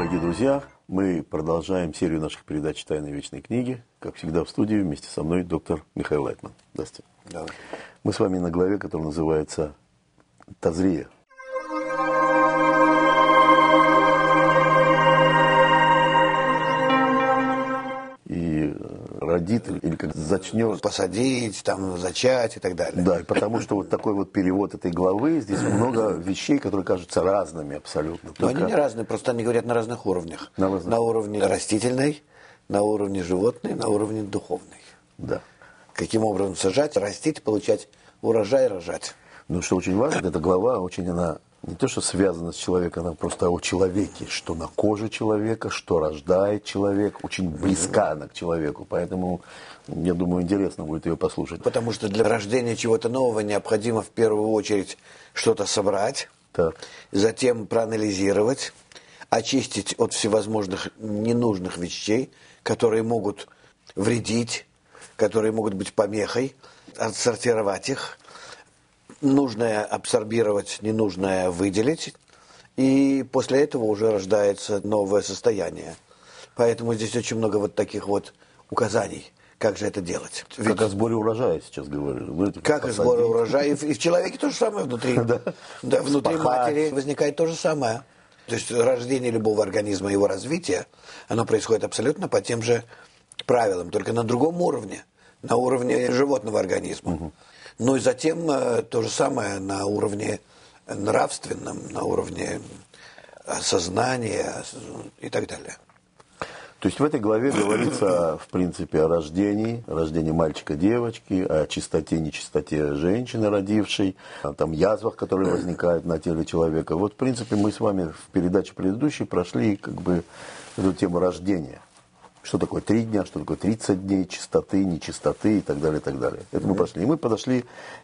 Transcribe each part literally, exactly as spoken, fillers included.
дорогие друзья, мы продолжаем серию наших передач «Тайны вечной книги». Как всегда в студии вместе со мной доктор Михаил Лайтман. Здравствуйте. Да. Мы с вами на главе, которая называется «Тазрия». И родит, или как зачнет. Посадить, там, зачать и так далее. Да, и потому что вот такой вот перевод этой главы, здесь много вещей, которые кажутся разными абсолютно. Но Только... они не разные, просто они говорят на разных уровнях. На разных. На уровне растительной, на уровне животной, на уровне духовной. Да. Каким образом сажать, растить, получать урожай, рожать. Ну, что очень важно, эта глава очень, она не то, что связана с человеком, она просто о человеке, что на коже человека, что рождает человек, очень близка она к человеку, поэтому, я думаю, интересно будет ее послушать. Потому что для рождения чего-то нового необходимо в первую очередь что-то собрать, Так. затем проанализировать, очистить от всевозможных ненужных вещей, которые могут вредить, которые могут быть помехой, отсортировать их, нужное абсорбировать, ненужное выделить, и после этого уже рождается новое состояние. Поэтому здесь очень много вот таких вот указаний, как же это делать. Как Ведь, о сборе урожая сейчас говорили. Вы это как и посадите. сбор урожая, и в, и в человеке то же самое внутри. Да. Да, внутри Спахать. матери возникает то же самое. То есть рождение любого организма, его развитие, оно происходит абсолютно по тем же правилам, только на другом уровне, на уровне животного организма. Угу. Ну и затем э, то же самое на уровне нравственном, на уровне сознания и так далее. То есть в этой главе говорится, в принципе, о рождении, рождении мальчика-девочки, о чистоте, нечистоте женщины, родившей, о там язвах, которые возникают на теле человека. Вот, в принципе, мы с вами в передаче предыдущей прошли как бы эту тему рождения. Что такое три дня, что такое тридцать дней, чистоты, нечистоты и так далее, и так далее. Это мы прошли. И мы подошли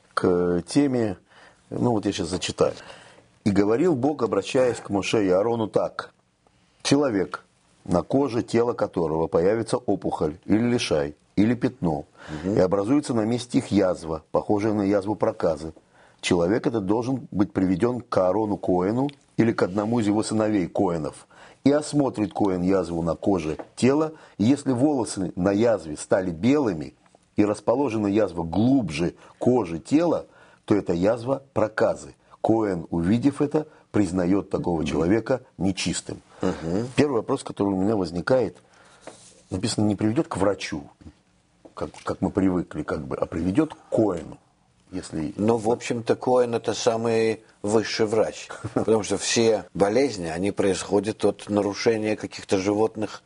к теме, ну вот я сейчас зачитаю. «И говорил Бог, обращаясь к Моше и Аарону так. Человек, на коже тела которого появится опухоль, или лишай, или пятно, угу. и образуется на месте их язва, похожая на язву проказы. Человек этот должен быть приведен к Аарону Коэну или к одному из его сыновей Коэнов. И осмотрит Коэн язву на коже тела, и если волосы на язве стали белыми, и расположена язва глубже кожи тела, то это язва проказы. Коэн, увидев это, признает такого угу. человека нечистым». Угу. Первый вопрос, который у меня возникает, написано, не приведет к врачу, как, как мы привыкли, как бы, а приведет к Коэну. Если... Ну, в общем-то, Коэн – это самый высший врач, потому что все болезни, они происходят от нарушения каких-то животных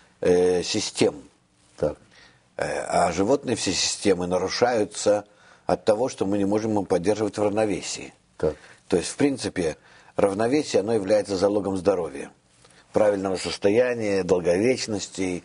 э, систем. Так. Э, а животные все системы нарушаются от того, что мы не можем их поддерживать в равновесии. Так. То есть, в принципе, равновесие, оно является залогом здоровья, правильного состояния, долговечности,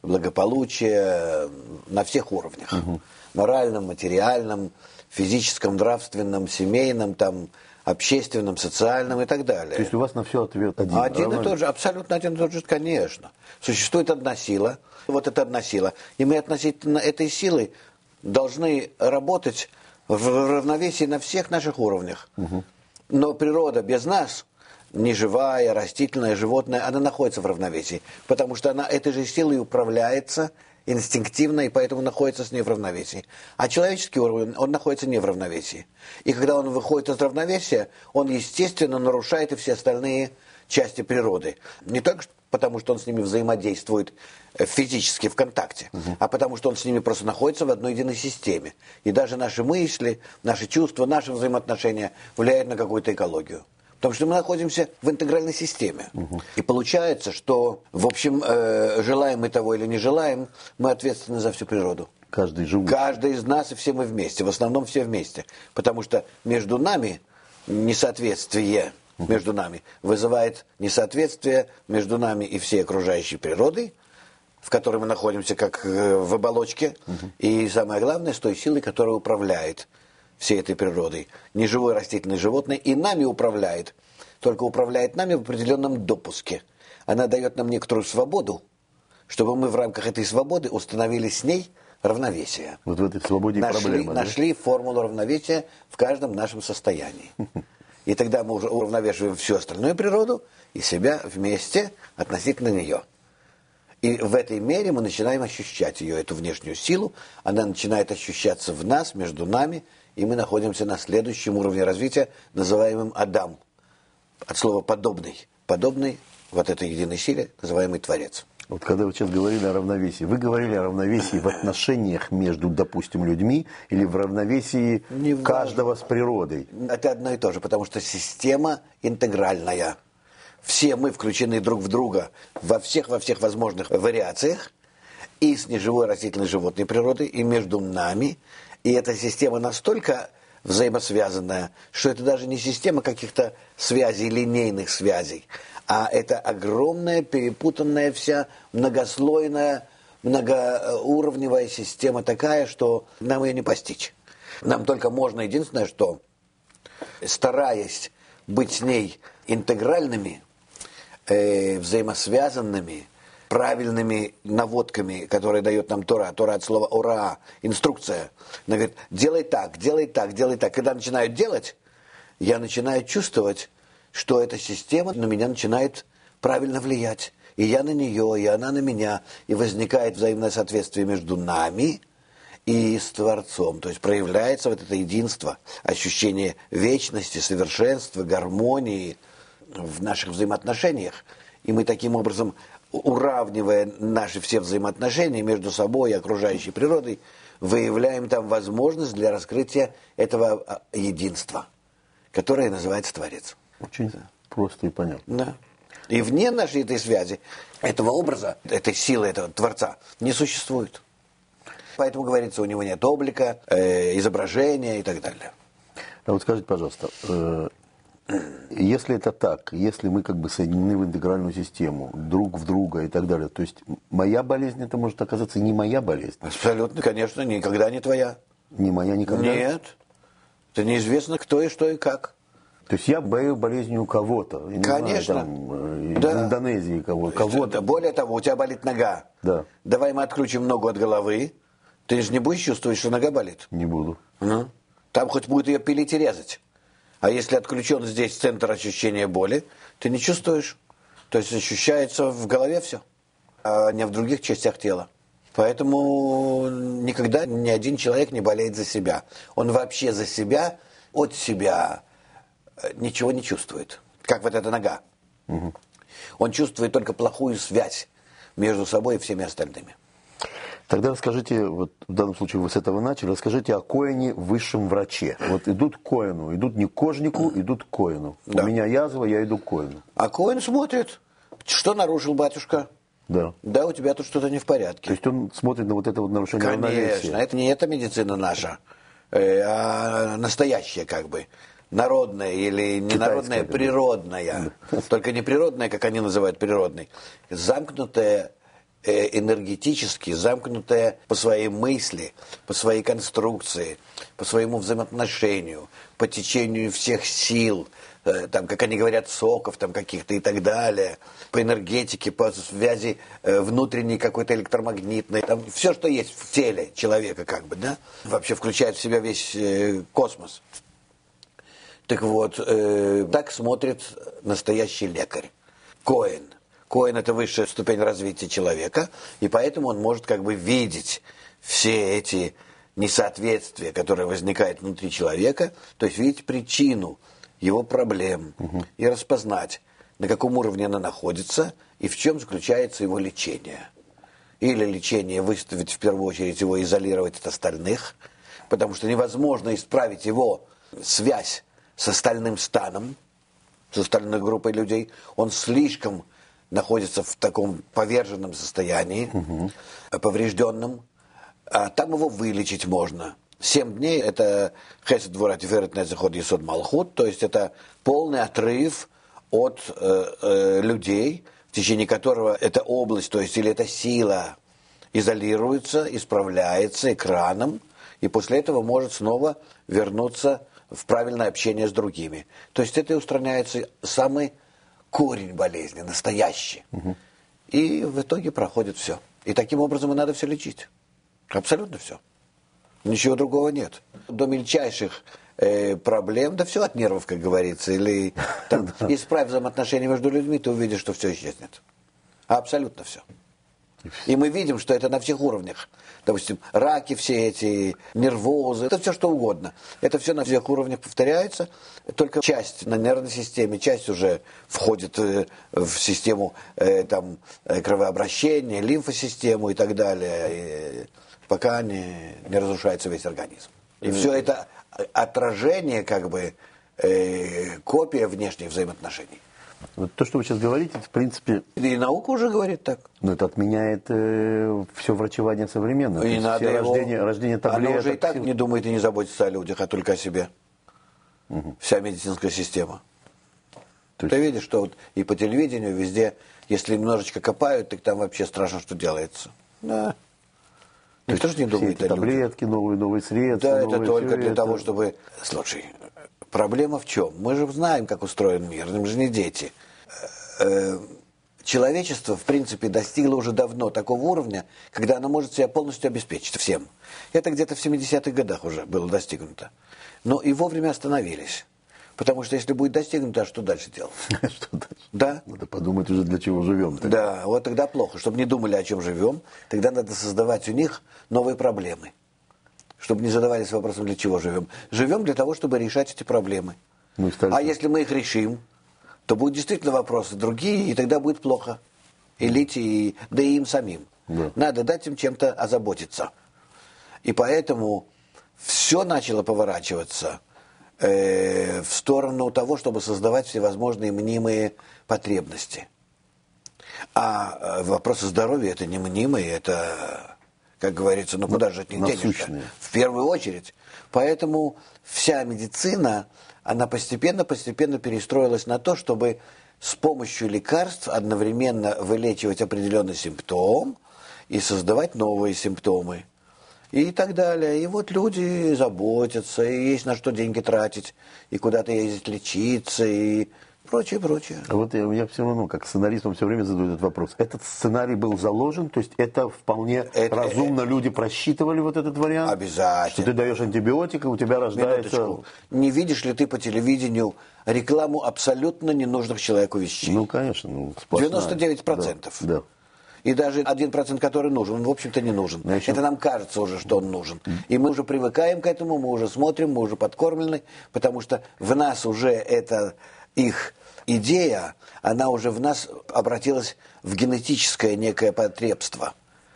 благополучия на всех уровнях. Угу. Моральном, материальном, физическом, нравственном, семейном, там, общественном, социальном и так далее. То есть у вас на все ответ один? Один и тот же, абсолютно один и тот же, конечно. Существует одна сила, вот это одна сила. И мы относительно этой силы должны работать в равновесии на всех наших уровнях. Угу. Но природа без нас, неживая, растительная, животное, она находится в равновесии, потому что она этой же силой управляется инстинктивно, и поэтому находится с ней в равновесии. А человеческий уровень, он находится не в равновесии. И когда он выходит из равновесия, он, естественно, нарушает и все остальные части природы. Не только потому, что он с ними взаимодействует физически в контакте, угу. а потому, что он с ними просто находится в одной единой системе. И даже наши мысли, наши чувства, наши взаимоотношения влияют на какую-то экологию. Потому что мы находимся в интегральной системе. Угу. И получается, что, в общем, э, желаем мы того или не желаем, мы ответственны за всю природу. Каждый живущий. Каждый из нас, и все мы вместе. В основном все вместе. Потому что между нами несоответствие угу. между нами вызывает несоответствие между нами и всей окружающей природой, в которой мы находимся как в оболочке. Угу. И самое главное, с той силой, которая управляет всей этой природой. Неживое растительное животное и нами управляет. Только управляет нами в определенном допуске. Она дает нам некоторую свободу, чтобы мы в рамках этой свободы установили с ней равновесие. Вот в этой свободе нашли, проблема. Нашли да? формулу равновесия в каждом нашем состоянии. И тогда мы уже уравновешиваем всю остальную природу и себя вместе относительно нее. И в этой мере мы начинаем ощущать ее, эту внешнюю силу. Она начинает ощущаться в нас, между нами, и мы находимся на следующем уровне развития, называемым Адам. От слова «подобный». Подобный вот этой единой силе, называемый Творец. Вот когда вы сейчас говорили о равновесии, вы говорили о равновесии в отношениях между, допустим, людьми или в равновесии Не каждого с природой? Это одно и то же, потому что система интегральная. Все мы включены друг в друга во всех, во всех возможных вариациях, и с неживой растительной животной природой, и между нами. И эта система настолько взаимосвязанная, что это даже не система каких-то связей, линейных связей, а это огромная, перепутанная вся, многослойная, многоуровневая система такая, что нам ее не постичь. Нам только можно, единственное, что, стараясь быть с ней интегральными, э, взаимосвязанными, правильными наводками, которые дает нам Тора, Тора от слова «ора», инструкция. Она говорит, делай так, делай так, делай так. Когда начинают делать, я начинаю чувствовать, что эта система на меня начинает правильно влиять. И я на нее, и она на меня. И возникает взаимное соответствие между нами и с Творцом. То есть проявляется вот это единство, ощущение вечности, совершенства, гармонии в наших взаимоотношениях. И мы таким образом, уравнивая наши все взаимоотношения между собой и окружающей природой, выявляем там возможность для раскрытия этого единства, которое называется Творец. Очень просто и понятно. Да. И вне нашей этой связи, этого образа, этой силы, этого Творца не существует. Поэтому, говорится, у него нет облика, э, изображения и так далее. А вот скажите, пожалуйста, э, если это так, если мы как бы соединены в интегральную систему, друг в друга и так далее, то есть моя болезнь, это может оказаться не моя болезнь? Абсолютно, конечно, никогда не твоя. Не моя никогда? Нет. Это неизвестно, кто и что и как. То есть я болею болезнью кого-то. Я не Конечно. Знаю, там, Да. из Индонезии кого- кого-то. Более того, у тебя болит нога. Да. Давай мы отключим ногу от головы. Ты же не будешь чувствовать, что нога болит? Не буду. Ну, там хоть будет ее пилить и резать. А если отключен здесь центр ощущения боли, ты не чувствуешь. То есть ощущается в голове все, а не в других частях тела. Поэтому никогда ни один человек не болеет за себя. Он вообще за себя, от себя ничего не чувствует. Как вот эта нога. Угу. Он чувствует только плохую связь между собой и всеми остальными. Тогда расскажите, вот в данном случае вы с этого начали, расскажите о коэне, высшем враче. Вот идут к коэну, идут не к кожнику, идут к коэну. Да. У меня язва, я иду к коэну. А коэн смотрит, что нарушил батюшка. Да. Да, у тебя тут что-то не в порядке. То есть он смотрит на вот это вот нарушение равновесия. Конечно, это не эта медицина наша, э, а настоящая как бы. Народная или не народная, природная. Только не природная, как они называют природной. Замкнутая энергетически, замкнутая по своей мысли, по своей конструкции, по своему взаимоотношению, по течению всех сил, там, как они говорят, соков там каких-то и так далее, по энергетике, по связи внутренней какой-то электромагнитной, там все, что есть в теле человека, как бы, да, вообще включает в себя весь космос. Так вот, э, так смотрит настоящий лекарь. Коэн. Коэн – это высшая ступень развития человека, и поэтому он может как бы видеть все эти несоответствия, которые возникают внутри человека, то есть видеть причину его проблем угу. и распознать, на каком уровне она находится и в чем заключается его лечение. Или лечение выставить в первую очередь его, изолировать от остальных, потому что невозможно исправить его связь с остальным станом, с остальной группой людей. Он слишком находится в таком поверженном состоянии, угу. поврежденном. А там его вылечить можно. Семь дней – это хесед двора тиферет нецехот есод малхут, то есть это полный отрыв от э, э, людей, в течение которого эта область, то есть или эта сила изолируется, исправляется экраном, и после этого может снова вернуться в правильное общение с другими. То есть это и устраняется самый корень болезни, настоящий. Угу. И в итоге проходит все. И таким образом и надо все лечить. Абсолютно все. Ничего другого нет. До мельчайших э, проблем, да все от нервов, как говорится. Или там, исправь взаимоотношения между людьми, ты увидишь, что все исчезнет. Абсолютно все. И мы видим, что это на всех уровнях. Допустим, раки все эти, нервозы, это все что угодно. Это все на всех уровнях повторяется. Только часть на нервной системе, часть уже входит в систему там, кровообращения, лимфосистему и так далее, и пока не, не разрушается весь организм. И все это отражение, как бы, э, копия внешних взаимоотношений. Вот то, что вы сейчас говорите, в принципе... И наука уже говорит так. Но это отменяет э, все врачевание современное. И надо все его... рождение, рождение таблеток. Она уже и так все... не думает и не заботится о людях, а только о себе. Угу. Вся медицинская система. То есть... Ты видишь, что вот и по телевидению везде, если немножечко копают, так там вообще страшно, что делается. Да. Никто же не думает все эти о людях. таблетки, новые, новые средства. Да, новые, это только для это... того, чтобы... Слушай, проблема в чем? Мы же знаем, как устроен мир, мы же не дети. Человечество, в принципе, достигло уже давно такого уровня, когда оно может себя полностью обеспечить всем. Это где-то в семидесятых годах уже было достигнуто. Но и вовремя остановились. Потому что если будет достигнуто, а что дальше делать? Что дальше? Да. Надо подумать уже, для чего живем. Да, вот тогда плохо. Чтобы не думали, о чем живем, тогда надо создавать у них новые проблемы. Чтобы не задавались вопросом, для чего живем. Живем для того, чтобы решать эти проблемы. Ну, стали... А если мы их решим, то будут действительно вопросы другие, и тогда будет плохо. Элите, и, да и им самим. Да. Надо дать им чем-то озаботиться. И поэтому все начало поворачиваться э, в сторону того, чтобы создавать всевозможные мнимые потребности. А вопросы здоровья – это не мнимые, это, как говорится, ну куда же от них денешься? В первую очередь. Поэтому вся медицина... она постепенно-постепенно перестроилась на то, чтобы с помощью лекарств одновременно вылечивать определенный симптом и создавать новые симптомы. И так далее. И вот люди заботятся, и есть на что деньги тратить, и куда-то ездить лечиться, и прочее, прочее. А вот я, я все равно, как сценаристам, все время задаю этот вопрос. Этот сценарий был заложен, то есть это вполне это, разумно, это, люди просчитывали вот этот вариант? Обязательно. Что ты даешь антибиотик, и у тебя рождается... Минуточку. Не видишь ли ты по телевидению рекламу абсолютно ненужных человеку вещей? Ну, конечно. Ну, девяносто девять процентов. Да, да. И даже один процент, который нужен, он, в общем-то, не нужен. Еще... Это нам кажется уже, что он нужен. И мы уже привыкаем к этому, мы уже смотрим, мы уже подкормлены, потому что в нас уже это... их идея, она уже в нас обратилась в генетическое некое потребство.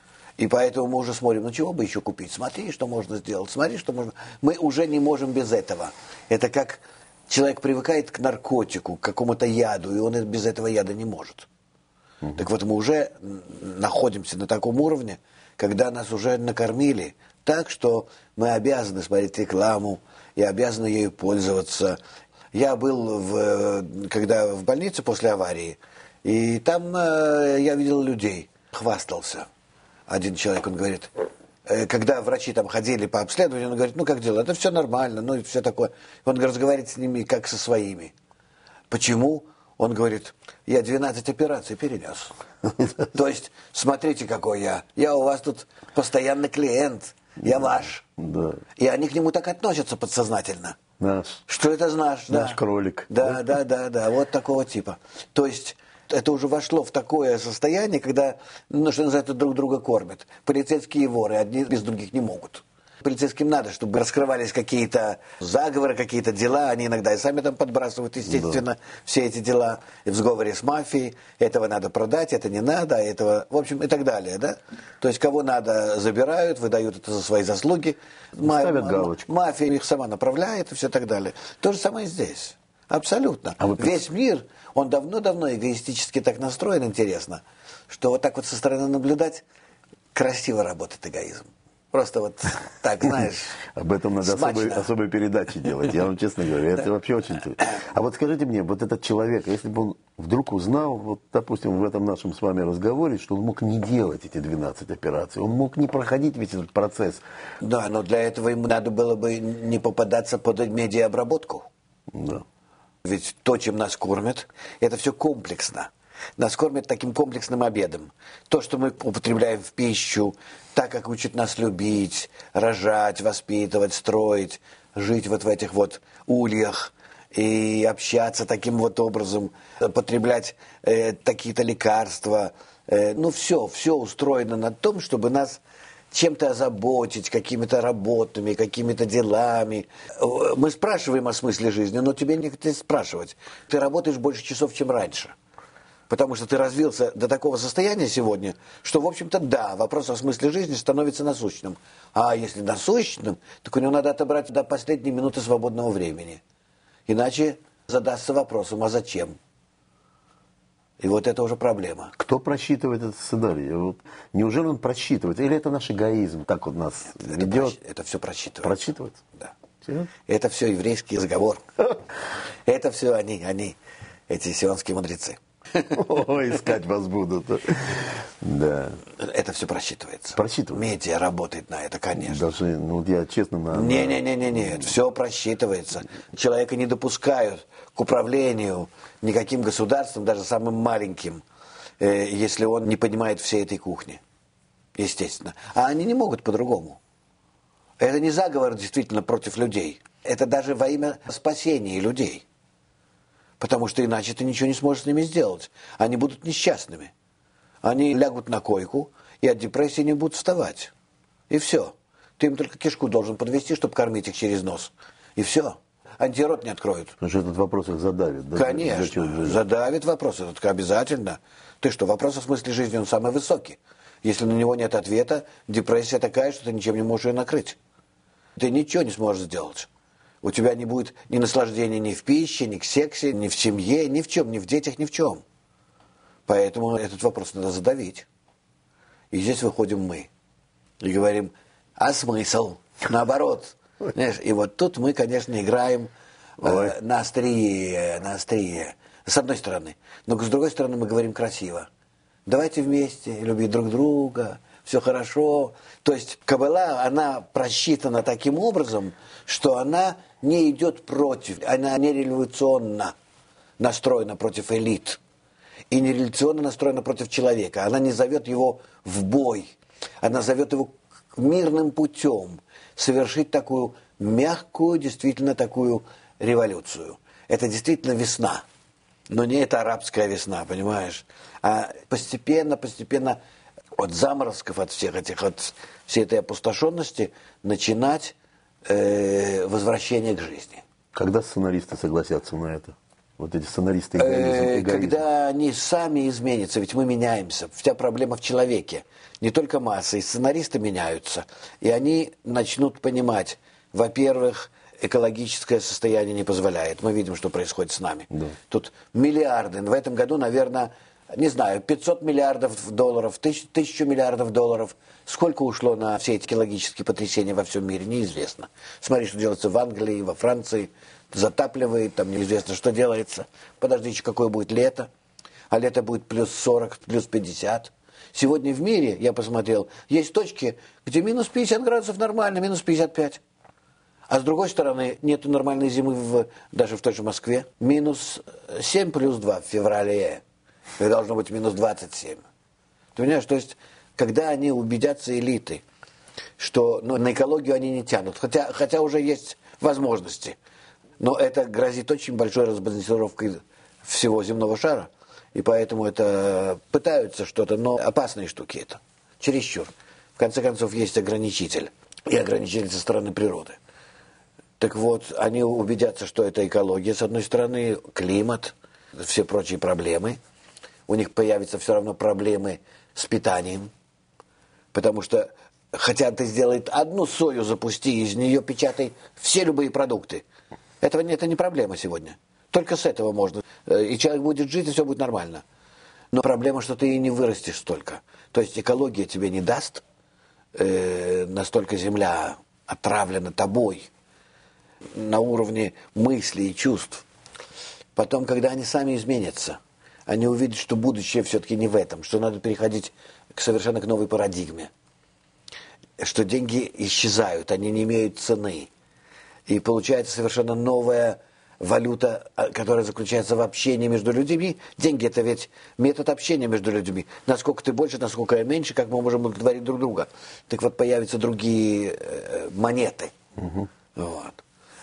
И поэтому мы уже смотрим, ну чего бы еще купить? Смотри, что можно сделать, смотри, что можно... Мы уже не можем без этого. Это как человек привыкает к наркотику, к какому-то яду, и он без этого яда не может. Угу. Так вот мы уже находимся на таком уровне, когда нас уже накормили так, что мы обязаны смотреть рекламу и обязаны ею пользоваться. Я был, в, когда в больнице после аварии, и там э, я видел людей, хвастался. Один человек, он говорит, э, когда врачи там ходили по обследованию, он говорит, ну как дела, это все нормально, ну и все такое. Он разговаривает с ними как со своими. Почему? Он говорит, я двенадцать операций перенес. То есть, смотрите, какой я. Я у вас тут постоянный клиент, я ваш. И они к нему так относятся подсознательно. Наш. Что это наш? Наш да. кролик. Да, да, да, да, вот такого типа. То есть это уже вошло в такое состояние, когда, ну, что называется, друг друга кормят. Полицейские воры, одни без других не могут. Полицейским надо, чтобы раскрывались какие-то заговоры, какие-то дела. Они иногда и сами там подбрасывают, естественно, да. все эти дела. И в сговоре с мафией. Этого надо продать, это не надо, этого... В общем, и так далее, да? То есть, кого надо, забирают, выдают это за свои заслуги. Ставят Ма- галочку. Мафия их сама направляет и все так далее. То же самое и здесь. Абсолютно. А вот весь мир, он давно-давно эгоистически так настроен, интересно, что вот так вот со стороны наблюдать, красиво работает эгоизм. Просто вот так, знаешь. Об этом надо особые, особые передачи делать, я вам честно говорю. Это вообще очень... А вот скажите мне, вот этот человек, если бы он вдруг узнал, вот, допустим, в этом нашем с вами разговоре, что он мог не делать эти двенадцать операций, он мог не проходить весь этот процесс. Да, но для этого ему надо было бы не попадаться под медиаобработку. Да. Ведь то, чем нас кормят, это все комплексно. Нас кормят таким комплексным обедом. То, что мы употребляем в пищу, так, как учат нас любить, рожать, воспитывать, строить, жить вот в этих вот ульях и общаться таким вот образом, потреблять э, какие-то лекарства. Э, ну, все, все устроено на том, чтобы нас чем-то озаботить, какими-то работами, какими-то делами. Мы спрашиваем о смысле жизни, но тебе не хотят спрашивать. Ты работаешь больше часов, чем раньше. Потому что ты развился до такого состояния сегодня, что, в общем-то, да, вопрос о смысле жизни становится насущным. А если насущным, так у него надо отобрать до последней минуты свободного времени. Иначе задастся вопросом, а зачем? И вот это уже проблема. Кто просчитывает этот сценарий? Вот, неужели он просчитывает? Или это наш эгоизм так вот нас это, ведет? Это, это все просчитывается. Просчитывается? Да. Серьезно? Это все еврейский разговор. Это все они, они, эти сионские мудрецы. Ой, искать вас будут. Да. Это все просчитывается. Просчитывается. Медиа работает на это, конечно. Даже, ну вот я честно... На, Не-не-не-не, все просчитывается. Человека не допускают к управлению никаким государством, даже самым маленьким, э, если он не понимает всей этой кухни. Естественно. А они не могут по-другому. Это не заговор действительно против людей. Это даже во имя спасения людей. Потому что иначе ты ничего не сможешь с ними сделать. Они будут несчастными. Они лягут на койку и от депрессии не будут вставать. И все. Ты им только кишку должен подвести, чтобы кормить их через нос. И все. Антирот не откроют. Потому что этот вопрос их задавит. Да? Конечно. Задавит вопрос этот обязательно. Ты что, вопрос о смысле жизни, он самый высокий. Если на него нет ответа, депрессия такая, что ты ничем не можешь ее накрыть. Ты ничего не сможешь сделать. У тебя не будет ни наслаждения ни в пище, ни в сексе, ни в семье, ни в чем, ни в детях, ни в чем. Поэтому этот вопрос надо задавить. И здесь выходим мы. И говорим, а смысл? Наоборот. Знаешь, и вот тут мы, конечно, играем э, на острие, на острие. С одной стороны. Но с другой стороны мы говорим красиво. Давайте вместе любить друг друга. Все хорошо. То есть Каббала, она просчитана таким образом, что она не идет против, она не революционно настроена против элит. И не революционно настроена против человека. Она не зовет его в бой. Она зовет его мирным путем совершить такую мягкую, действительно такую революцию. Это действительно весна. Но не это арабская весна, понимаешь? А постепенно, постепенно от заморозков, от всех этих, от всей этой опустошенности начинать э, возвращение к жизни. Когда сценаристы согласятся на это? Вот эти сценаристы эгоизм, эгоизм. Когда они сами изменятся, ведь мы меняемся. Вся проблема в человеке. Не только масса, и сценаристы меняются. И они начнут понимать, во-первых, экологическое состояние не позволяет. Мы видим, что происходит с нами. Да. Тут миллиарды. В этом году, наверное, не знаю, пятьсот миллиардов долларов, тысячу миллиардов долларов. Сколько ушло на все эти экологические потрясения во всем мире, неизвестно. Смотри, что делается в Англии, во Франции. Затапливает, там неизвестно, что делается. Подождите, какое будет лето. А лето будет плюс сорок, плюс пятьдесят. Сегодня в мире, я посмотрел, есть точки, где минус пятьдесят градусов нормально, минус пятьдесят пять. А с другой стороны, нет нормальной зимы в, даже в той же Москве. Минус семь плюс два в феврале. И должно быть минус двадцать семь. Ты понимаешь, то есть, когда они убедятся, элиты, что ну, на экологию они не тянут, хотя, хотя уже есть возможности. Но это грозит очень большой разбалансировкой всего земного шара. И поэтому это пытаются что-то, но опасные штуки это. Чересчур. В конце концов, есть ограничитель. И ограничитель со стороны природы. Так вот, они убедятся, что это экология, с одной стороны, климат, все прочие проблемы. У них появятся все равно проблемы с питанием. Потому что, хотя ты сделай одну сою, запусти, из нее печатай все любые продукты. Этого, это не проблема сегодня. Только с этого можно. И человек будет жить, и все будет нормально. Но проблема, что ты и не вырастешь столько. То есть экология тебе не даст. Э, настолько земля отравлена тобой. На уровне мыслей и чувств. Потом, когда они сами изменятся, они увидят, что будущее все-таки не в этом. Что надо переходить к совершенно к новой парадигме. Что деньги исчезают, они не имеют цены. И получается совершенно новая валюта, которая заключается в общении между людьми. Деньги – это ведь метод общения между людьми. Насколько ты больше, насколько я меньше, как мы можем удовлетворить друг друга. Так вот, появятся другие э, монеты. Угу. Вот.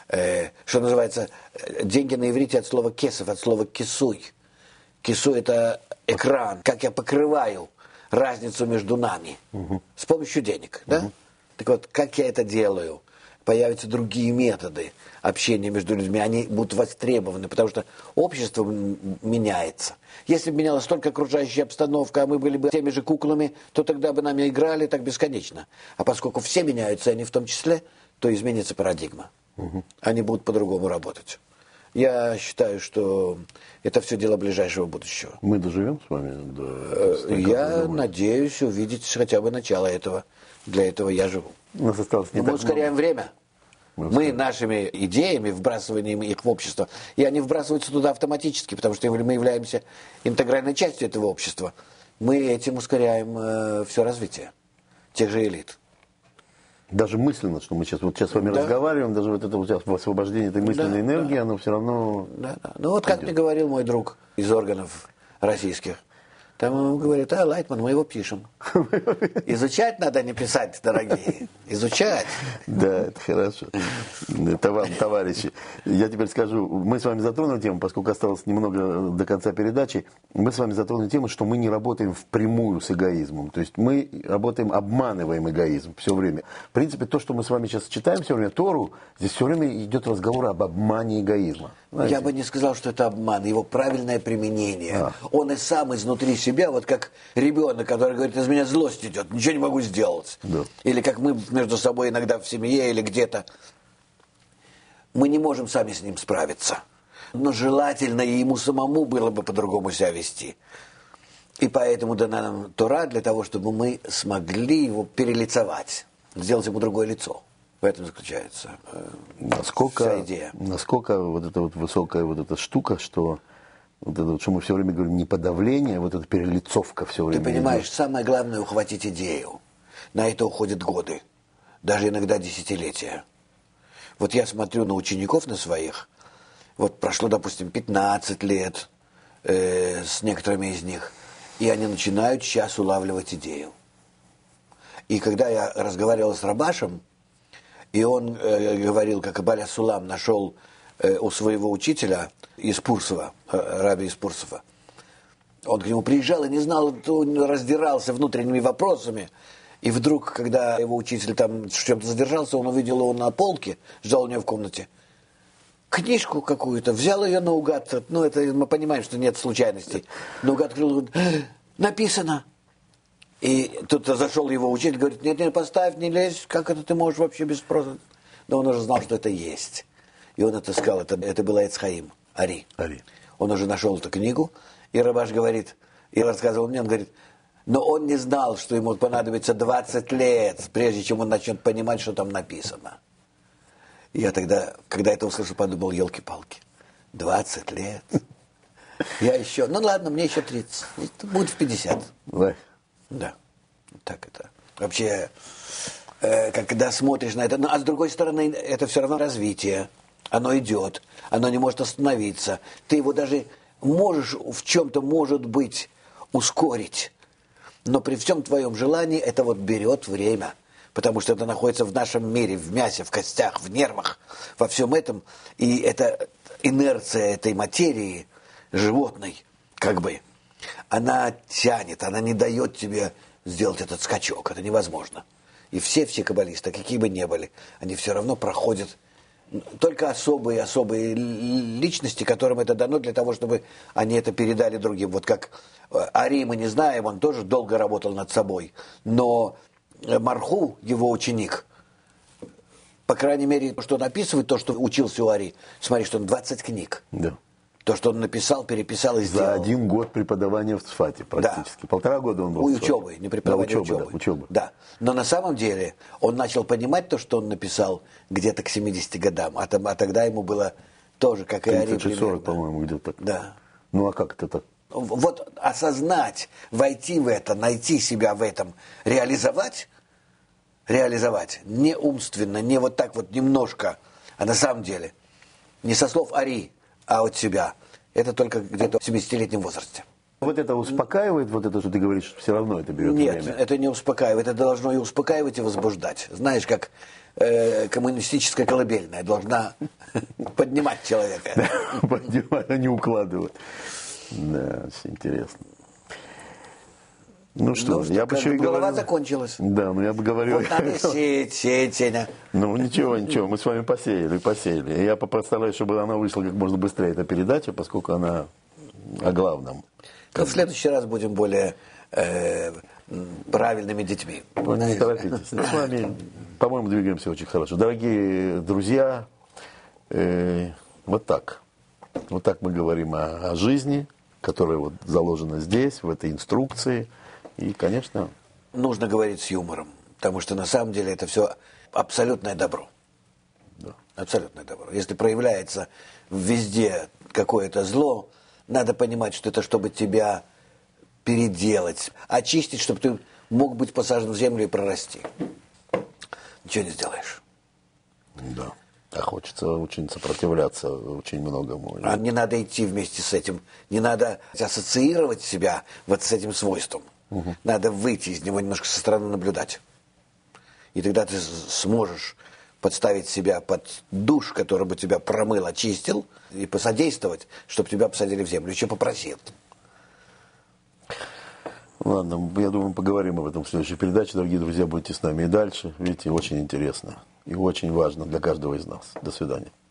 э, что называется, деньги на иврите от слова кесов, от слова кисуй. Кисуй – это экран, как я покрываю разницу между нами угу. с помощью денег. Да? Угу. Так вот, как я это делаю? Появятся другие методы общения между людьми, они будут востребованы, потому что общество меняется. Если бы менялась только окружающая обстановка, а мы были бы теми же куклами, то тогда бы нами играли так бесконечно. А поскольку все меняются, они в том числе, то изменится парадигма. Угу. Они будут по-другому работать. Я считаю, что это все дело ближайшего будущего. Мы доживем с вами до... Я надеюсь увидеть хотя бы начало этого. Для этого я живу. У нас осталось не Мы ускоряем много. время. Мы, мы нашими идеями, вбрасыванием их в общество, и они вбрасываются туда автоматически, потому что мы являемся интегральной частью этого общества. Мы этим ускоряем э, все развитие тех же элит. Даже мысленно, что мы сейчас, вот сейчас с вами да. разговариваем, даже вот это вот освобождение этой мысленной да, энергии, да. оно все равно... Да, да. Ну вот как мне говорил мой друг из органов российских, там он говорит, а, Лайтман, мы его пишем. Изучать надо, не писать, дорогие. Изучать. Да, это хорошо. Это вам, товарищи. Я теперь скажу, мы с вами затронули тему, поскольку осталось немного до конца передачи, мы с вами затронули тему, что мы не работаем впрямую с эгоизмом. То есть мы работаем, обманываем эгоизм все время. В принципе, то, что мы с вами сейчас читаем все время, Тору, здесь все время идет разговор об обмане эгоизма. Знаете? Я бы не сказал, что это обман, его правильное применение. А. Он и сам изнутри себя, вот как ребенок, который говорит, из меня злость идет, ничего не могу сделать. Да. Или как мы между собой иногда в семье или где-то. Мы не можем сами с ним справиться. Но желательно и ему самому было бы по-другому себя вести. И поэтому дана нам Тора для того, чтобы мы смогли его перелицовать, сделать ему другое лицо. В этом заключается э, насколько, вся идея. Насколько вот эта вот высокая вот эта штука, что, вот это вот, что мы все время говорим, не подавление, вот эта перелицовка все время. Ты понимаешь, идет. Самое главное ухватить идею. На это уходят годы, даже иногда десятилетия. Вот я смотрю на учеников на своих, вот прошло, допустим, пятнадцать лет э, с некоторыми из них, и они начинают сейчас улавливать идею. И когда я разговаривал с Рабашем, и он э, говорил, как Абаля Сулам нашел э, у своего учителя из Пурсова, э, раби из Пурсова. Он к нему приезжал и не знал, он раздирался внутренними вопросами. И вдруг, когда его учитель там в чем-то задержался, он увидел его на полке, ждал у него в комнате, книжку какую-то, взял ее наугад. Ну, это мы понимаем, что нет случайностей. Наугад открыл, говорит, написано. И тут зашел его учитель, говорит, нет, нет, поставь, не лезь, как это ты можешь вообще без спроса? Но он уже знал, что это есть. И он это сказал, это, это был Эцхаим, Ари. Ари. Он уже нашел эту книгу, и Рабаш говорит, и рассказывал мне, он говорит, но он не знал, что ему понадобится двадцать лет, прежде чем он начнет понимать, что там написано. И я тогда, когда это услышал, подумал, елки-палки, двадцать лет. Я еще, ну ладно, мне еще тридцать, будет в пятьдесят. Да, так это. Вообще, э, когда смотришь на это, ну, а с другой стороны, это все равно развитие. Оно идет, оно не может остановиться. Ты его даже можешь в чем-то, может быть, ускорить. Но при всем твоем желании это вот берет время. Потому что это находится в нашем мире, в мясе, в костях, в нервах, во всем этом. И эта инерция этой материи животной, как бы, она тянет, она не дает тебе сделать этот скачок. Это невозможно. И все-все каббалисты, какие бы ни были, они все равно проходят только особые-особые личности, которым это дано для того, чтобы они это передали другим. Вот как Ари мы не знаем, он тоже долго работал над собой. Но Марху, его ученик, по крайней мере, что он описывает, то, что учился у Ари, смотри, что он двадцать книг. Да. То, что он написал, переписал и сделал. За один год преподавания в Сфате практически. Да. Полтора года он был у учебы, не преподавания, да, учебы, учебы. Да, учебы. Да. Но на самом деле он начал понимать то, что он написал где-то к семидесяти годам. А, там, а тогда ему было тоже, как и Ари. тридцать шесть сорок, по-моему, где-то так. Да. Ну а как это так? Вот осознать, войти в это, найти себя в этом, реализовать, реализовать не умственно, не вот так вот немножко, а на самом деле, не со слов Ари, а от себя. Это только где-то в семидесятилетнем возрасте. Вот это успокаивает, вот это, что ты говоришь, все равно это берет Нет, время? Нет, это не успокаивает. Это должно и успокаивать, и возбуждать. Знаешь, как Да. коммунистическая колыбельная должна поднимать человека. Поднимать, а не укладывать. Да, очень интересно. Ну что, ну, я бы еще и голова говорил... закончилась. Да, ну я бы говорил... Вот надо сеять, сеять, Сеня. Ну ничего, ничего, мы с вами посеяли, посеяли. Я постараюсь, чтобы она вышла как можно быстрее, эта передача, поскольку она о главном. Но в следующий раз будем более э, правильными детьми. Вот, не торопитесь. Мы с вами, по-моему, двигаемся очень хорошо. Дорогие друзья, э, вот так. Вот так мы говорим о, о жизни, которая вот заложена здесь, в этой инструкции. И, конечно... Нужно говорить с юмором, потому что на самом деле это все абсолютное добро. Да. Абсолютное добро. Если проявляется везде какое-то зло, надо понимать, что это чтобы тебя переделать, очистить, чтобы ты мог быть посажен в землю и прорасти. Ничего не сделаешь. Да. А хочется очень сопротивляться очень многому. А не надо идти вместе с этим. Не надо ассоциировать себя вот с этим свойством. Угу. Надо выйти из него, немножко со стороны наблюдать. И тогда ты сможешь подставить себя под душ, который бы тебя промыл, очистил, и посодействовать, чтобы тебя посадили в землю. Еще попросил. Ладно, я думаю, поговорим об этом в следующей передаче. Дорогие друзья, будьте с нами и дальше. Видите, очень интересно и очень важно для каждого из нас. До свидания.